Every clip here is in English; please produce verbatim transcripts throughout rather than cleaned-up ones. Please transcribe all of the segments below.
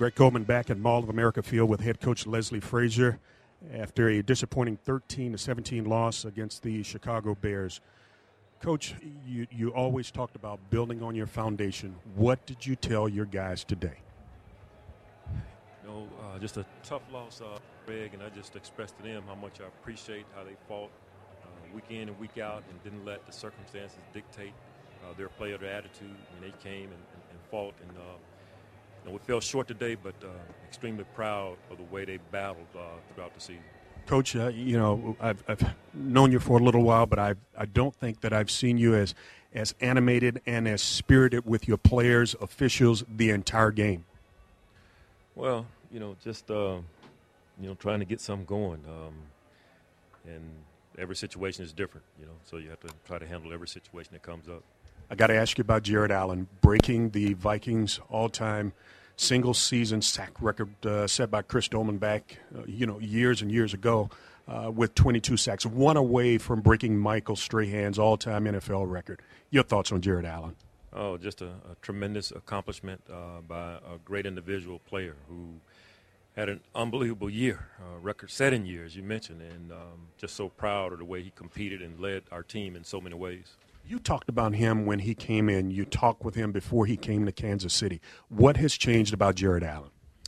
Greg Coleman back at Mall of America Field with head coach Leslie Frazier after a disappointing thirteen to seventeen loss against the Chicago Bears. Coach, you, you always talked about building on your foundation. What did you tell your guys today? You know, uh, just a tough loss, uh, Greg, and I just expressed to them how much I appreciate how they fought uh, week in and week out and didn't let the circumstances dictate uh, their play or their attitude. I mean, they came and, and, and fought, and uh, you know, we fell short today, but uh, extremely proud of the way they battled uh, throughout the season. Coach, uh, you know, I've, I've known you for a little while, but I I don't think that I've seen you as as animated and as spirited with your players, officials, the entire game. Well, you know, just uh, you know, trying to get something going, um, and every situation is different, you know, so you have to try to handle every situation that comes up. I got to ask you about Jared Allen breaking the Vikings all-time single-season sack record uh, set by Chris Dolman back, uh, you know, years and years ago uh, with twenty-two sacks, one away from breaking Michael Strahan's all-time N F L record. Your thoughts on Jared Allen? Oh, just a, a tremendous accomplishment uh, by a great individual player who had an unbelievable year, uh, record-setting year, as you mentioned, and um, just so proud of the way he competed and led our team in so many ways. You talked about him when he came in. You talked with him before he came to Kansas City. What has changed about Jared Allen?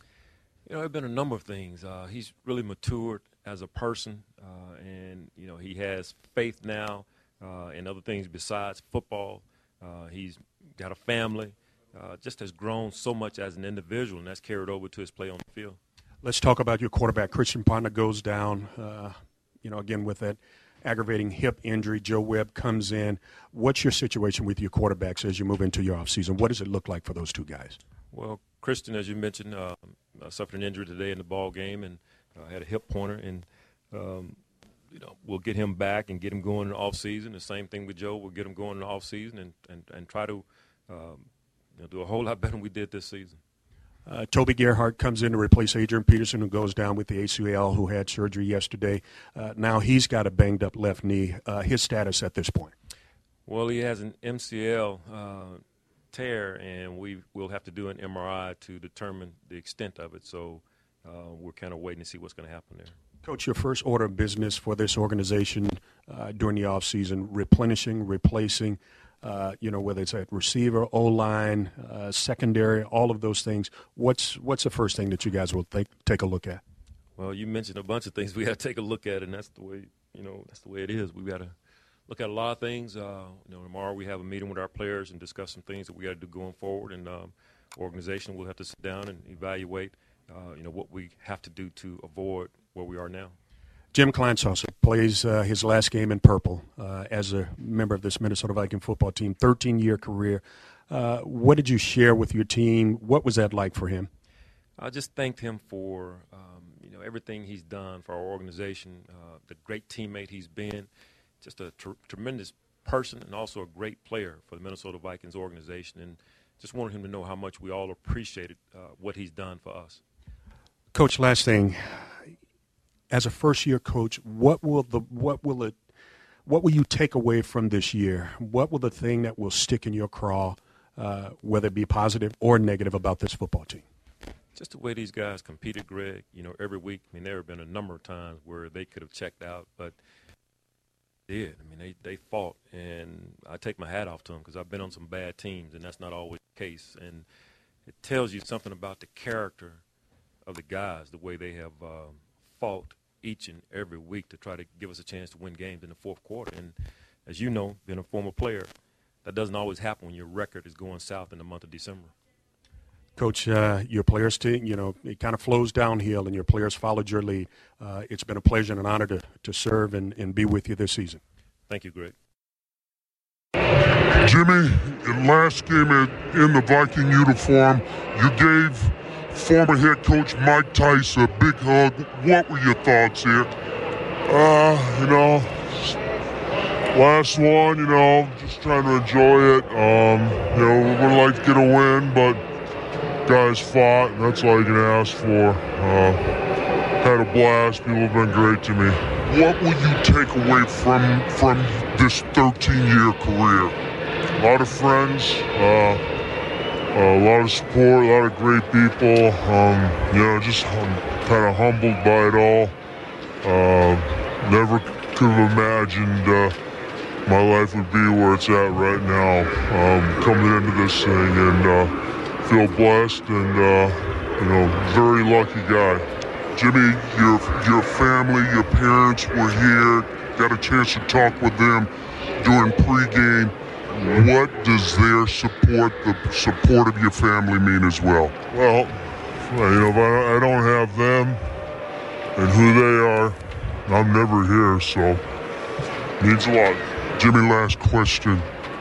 You know, there have been a number of things. Uh, he's really matured as a person, uh, and, you know, he has faith now uh, in other things besides football. Uh, he's got a family, uh, just has grown so much as an individual, and that's carried over to his play on the field. Let's talk about your quarterback. Christian Ponder goes down, uh, you know, again with that aggravating hip injury. Joe Webb comes in. What's your situation with your quarterbacks as you move into your offseason? What does it look like for those two guys? Well, Christian, as you mentioned, uh, suffered an injury today in the ball game and uh, had a hip pointer, and um, you know, we'll get him back and get him going in the offseason. The same thing with Joe. We'll get him going in the offseason and, and, and try to um, you know, do a whole lot better than we did this season. Uh, Toby Gerhart comes in to replace Adrian Peterson, who goes down with the A C L, who had surgery yesterday. Uh, now he's got a banged-up left knee. Uh, his status at this point? Well, he has an M C L uh, tear, and we will have to do an M R I to determine the extent of it. So uh, we're kind of waiting to see what's going to happen there. Coach, your first order of business for this organization uh, during the offseason, replenishing, replacing, Uh, you know, whether it's at receiver, O-line, uh, secondary, all of those things. What's what's the first thing that you guys will think, take a look at? Well, you mentioned a bunch of things we got to take a look at, and that's the way, you know, that's the way it is. We got to look at a lot of things. Uh, you know, tomorrow we have a meeting with our players and discuss some things that we got to do going forward. And um, organization will have to sit down and evaluate, uh, you know, what we have to do to avoid where we are now. Jim Kleinsasser plays uh, his last game in purple uh, as a member of this Minnesota Viking football team, thirteen-year career. Uh, what did you share with your team? What was that like for him? I just thanked him for, um, you know, everything he's done for our organization, uh, the great teammate he's been, just a tr- tremendous person and also a great player for the Minnesota Vikings organization, and just wanted him to know how much we all appreciated uh, what he's done for us. Coach, last thing. As a first-year coach, what will the what will it what will you take away from this year? What will the thing that will stick in your craw, uh, whether it be positive or negative, about this football team? Just the way these guys competed, Greg. You know, every week. I mean, there have been a number of times where they could have checked out, but they did. I mean, they they fought, and I take my hat off to them because I've been on some bad teams, and that's not always the case. And it tells you something about the character of the guys, the way they have um, fought each and every week to try to give us a chance to win games in the fourth quarter. And as you know, being a former player, that doesn't always happen when your record is going south in the month of December. Coach, uh, your players team, you know, it kind of flows downhill, and your players followed your lead. Uh, it's been a pleasure and an honor to, to serve and, and be with you this season. Thank you, Greg. Jimmy, in last game in the Viking uniform, you gave former head coach Mike Tice a big hug. What were your thoughts here? Uh, you know, last one, you know, just trying to enjoy it. Um, you know, we would like to get a win, but guys fought, and that's all you can ask for. Uh, had a blast. People have been great to me. What will you take away from from this thirteen-year career? A lot of friends, uh, a lot of support, a lot of great people. Um, you know, just um, kind of humbled by it all. Uh, never could have imagined uh, my life would be where it's at right now. Um, coming into this thing and uh, feel blessed and uh, you know, very lucky guy. Jimmy, your your family, your parents were here. Got a chance to talk with them during pregame. What does their support, the support of your family, mean as well? Well, you know, if I, I don't have them and who they are, I'm never here, so it means a lot. Jimmy, last question.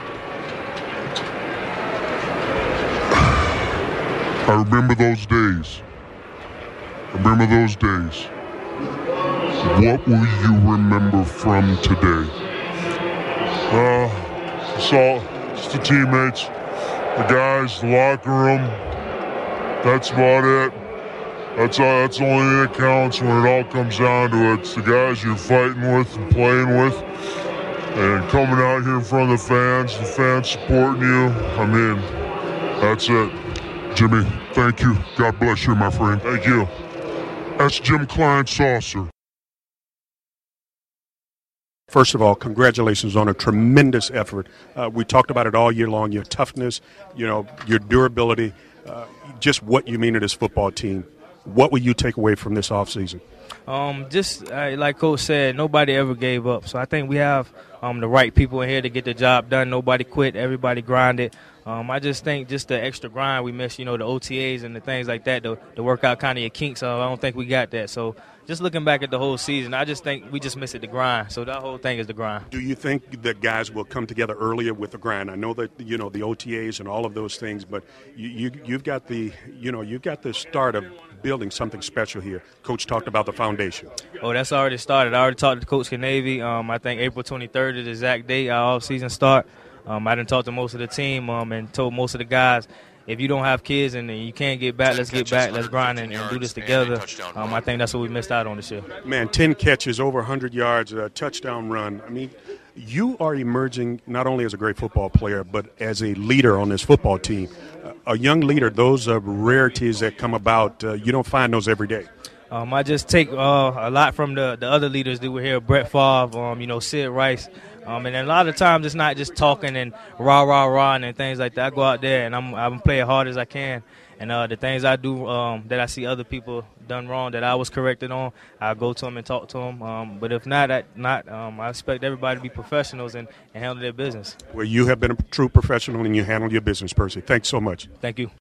I remember those days. I remember those days. What will you remember from today? Uh, it's all, it's the teammates, the guys, the locker room. That's about it. That's all. That's the only thing that counts when it all comes down to it. It's the guys you're fighting with and playing with, and coming out here in front of the fans, the fans supporting you. I mean, that's it. Jimmy, thank you. God bless you, my friend. Thank you. That's Jim Klein Saucer. First of all, congratulations on a tremendous effort. Uh, we talked about it all year long, your toughness, you know, your durability, uh, just what you mean to this football team. What will you take away from this offseason? Um, just uh, like Coach said, nobody ever gave up. So I think we have um, the right people in here to get the job done. Nobody quit. Everybody grinded. Um, I just think just the extra grind we missed, you know, the O T As and the things like that, to, to work out kind of your kinks. So I don't think we got that. So just looking back at the whole season, I just think we just missed it, the grind. So that whole thing is the grind. Do you think that guys will come together earlier with the grind? I know that, you know, the O T As and all of those things, but you, you, you've got the, you know, you've got the start of building something special here. Coach talked about the foundation. Oh, that's already started. I already talked to Coach Canavy. Um, I think April twenty-third is the exact date our off-season start. Um, I done talked to most of the team um, and told most of the guys, if you don't have kids and you can't get back, let's get back, let's grind and, and do this together. Um, I think that's what we missed out on this year. Man, ten catches, over one hundred yards, a touchdown run. I mean, you are emerging not only as a great football player, but as a leader on this football team. A young leader, those are rarities that come about. Uh, you don't find those every day. Um, I just take uh, a lot from the, the other leaders that were here, Brett Favre, um, you know, Sid Rice. Um, and a lot of times it's not just talking and rah, rah, rah and things like that. I go out there and I'm I'm play as hard as I can. And uh, the things I do um, that I see other people done wrong that I was corrected on, I go to them and talk to them. Um, but if not, I, not um, I expect everybody to be professionals and, and handle their business. Well, you have been a true professional and you handle your business, Percy. Thanks so much. Thank you.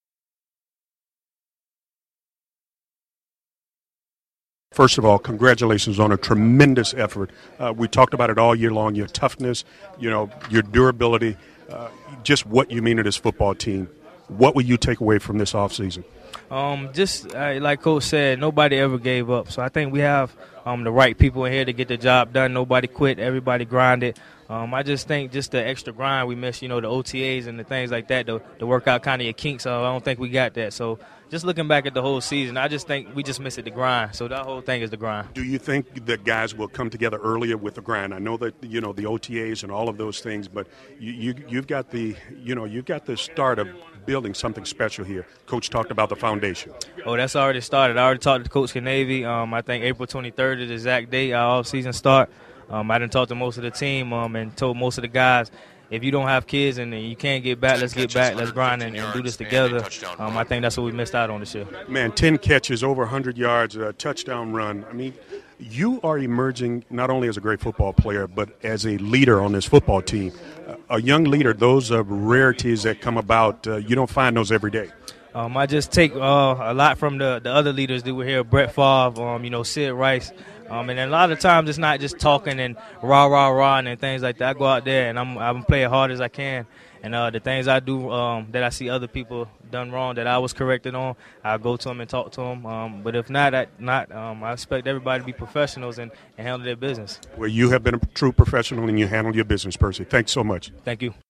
First of all, congratulations on a tremendous effort. Uh, we talked about it all year long, your toughness, you know, your durability, uh, just what you mean to this football team. What will you take away from this offseason? Um, just uh, like Coach said, nobody ever gave up. So I think we have um, the right people in here to get the job done. Nobody quit. Everybody grinded. Um, I just think just the extra grind we missed, you know, the O T As and the things like that, to, to work out kind of your kinks. So I don't think we got that. So just looking back at the whole season, I just think we just missed it, the grind. So that whole thing is the grind. Do you think that guys will come together earlier with the grind? I know that, you know, the O T As and all of those things, but you, you, you've got the, you know, you've got the start of building something special here. Coach talked about the foundation. Oh, that's already started. I already talked to Coach Canavy. Um, I think April twenty-third is the exact date our off-season start. Um, I done talked to most of the team um, and told most of the guys, if you don't have kids and you can't get back, let's get back, let's grind and, and do this together. Um, I think that's what we missed out on this year. Man, ten catches, over one hundred yards, a touchdown run. I mean, you are emerging not only as a great football player, but as a leader on this football team. A young leader, those are rarities that come about. Uh, you don't find those every day. Um, I just take uh, a lot from the, the other leaders that were here, Brett Favre, um, you know, Sid Rice. Um, and a lot of times it's not just talking and rah, rah, rah and things like that. I go out there and I'm I'm play as hard as I can. And uh, the things I do um, that I see other people done wrong that I was corrected on, I go to them and talk to them. Um, but if not, I, not um, I expect everybody to be professionals and, and handle their business. Well, you have been a true professional and you handle your business, Percy. Thanks so much. Thank you.